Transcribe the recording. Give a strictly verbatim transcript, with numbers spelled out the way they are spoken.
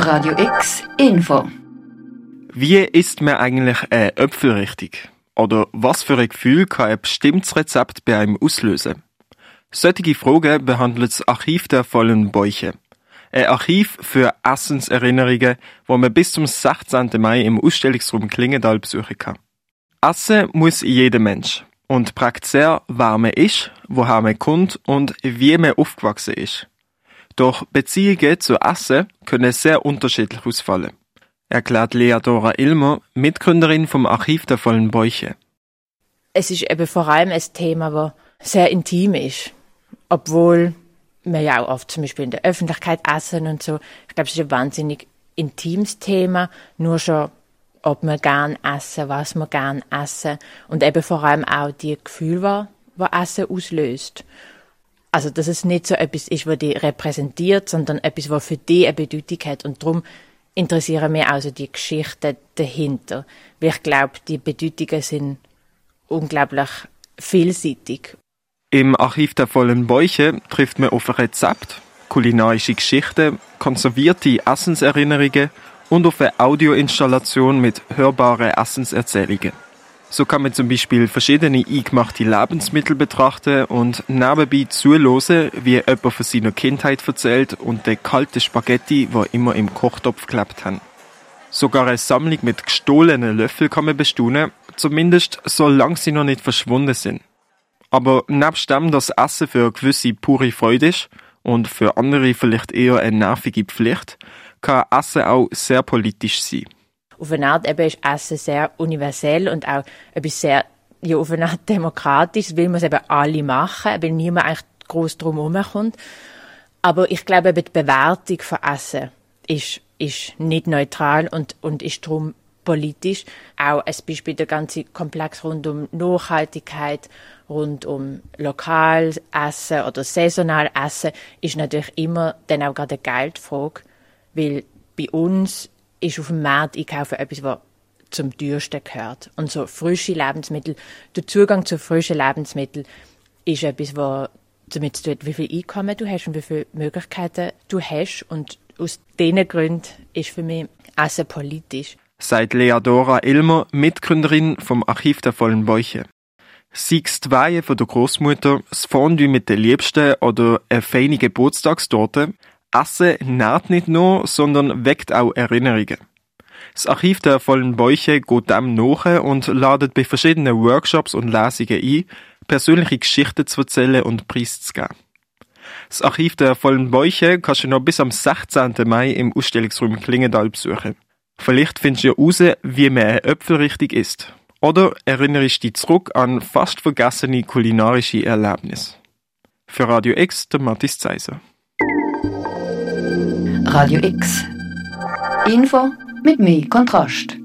Radio X Info. Wie isst man eigentlich einen Äpfel richtig? Oder was für ein Gefühl kann ein bestimmtes Rezept bei einem auslösen? Solche Fragen behandelt das Archiv der vollen Bäuche. Ein Archiv für Essenserinnerungen, wo man bis zum sechzehnten Mai im Ausstellungsraum Klingenthal besuchen kann. Essen muss jeder Mensch und prägt sehr, wer man ist, woher man kommt und wie man aufgewachsen ist. Doch Beziehungen zu Essen können sehr unterschiedlich ausfallen, erklärt Leadora Ilmer, Mitgründerin vom Archiv der vollen Bäuche. Es ist eben vor allem ein Thema, das sehr intim ist. Obwohl wir ja auch oft zum Beispiel in der Öffentlichkeit essen und so. Ich glaube, es ist ein wahnsinnig intimes Thema. Nur schon, ob wir gern essen, was wir gern essen. Und eben vor allem auch die Gefühle, die Essen auslöst. Also, dass es nicht so etwas ist, was dich repräsentiert, sondern etwas, was für dich eine Bedeutung hat. Und darum interessieren mich also die Geschichten dahinter. Weil ich glaube, die Bedeutungen sind unglaublich vielseitig. Im Archiv der vollen Bäuche trifft man auf Rezepte, kulinarische Geschichten, konservierte Essenserinnerungen und auf eine Audioinstallation mit hörbaren Essenserzählungen. So kann man zum Beispiel verschiedene eingemachte Lebensmittel betrachten und nebenbei zuhören, wie jemand von seiner Kindheit erzählt und den kalten Spaghetti, die immer im Kochtopf gelebt haben. Sogar eine Sammlung mit gestohlenen Löffeln kann man bestaunen, zumindest solange sie noch nicht verschwunden sind. Aber nebst dem, dass Essen für gewisse pure Freude ist und für andere vielleicht eher eine nervige Pflicht, kann Essen auch sehr politisch sein. Auf eine Art eben ist Essen sehr universell und auch etwas sehr, ja, auf eine Art demokratisch, weil wir es eben alle machen, weil niemand eigentlich gross drum herumkommt. Aber ich glaube eben, die Bewertung von Essen ist, ist nicht neutral und, und ist darum politisch. Auch als Beispiel der ganze Komplex rund um Nachhaltigkeit, rund um lokales Essen oder saisonal Essen ist natürlich immer dann auch gerade eine Geldfrage, weil bei uns ist auf dem Markt einkaufen etwas, was zum teuersten gehört. Und so frische Lebensmittel, der Zugang zu frischen Lebensmitteln ist etwas, was damit zu tun hat, wie viel Einkommen du hast und wie viele Möglichkeiten du hast. Und aus diesen Gründen ist für mich Essen politisch. Sagt Leadora Ilmer, Mitgründerin vom Archiv der vollen Bäuche. Sei es die Weihe von der Großmutter, das Fondue mit den Liebsten oder eine feine Geburtstagstorte, Essen nährt nicht nur, sondern weckt auch Erinnerungen. Das Archiv der vollen Bäuche geht dem nach und ladet bei verschiedenen Workshops und Lesungen ein, persönliche Geschichten zu erzählen und preiszugeben. Das Archiv der vollen Bäuche kannst du noch bis am sechzehnten Mai im Ausstellungsraum Klingenthal besuchen. Vielleicht findest du heraus, wie man einen Äpfel richtig isst. Oder erinnerst dich zurück an fast vergessene kulinarische Erlebnisse. Für Radio X, der Mathis Zeiser. Radio X Info mit mehr Kontrast.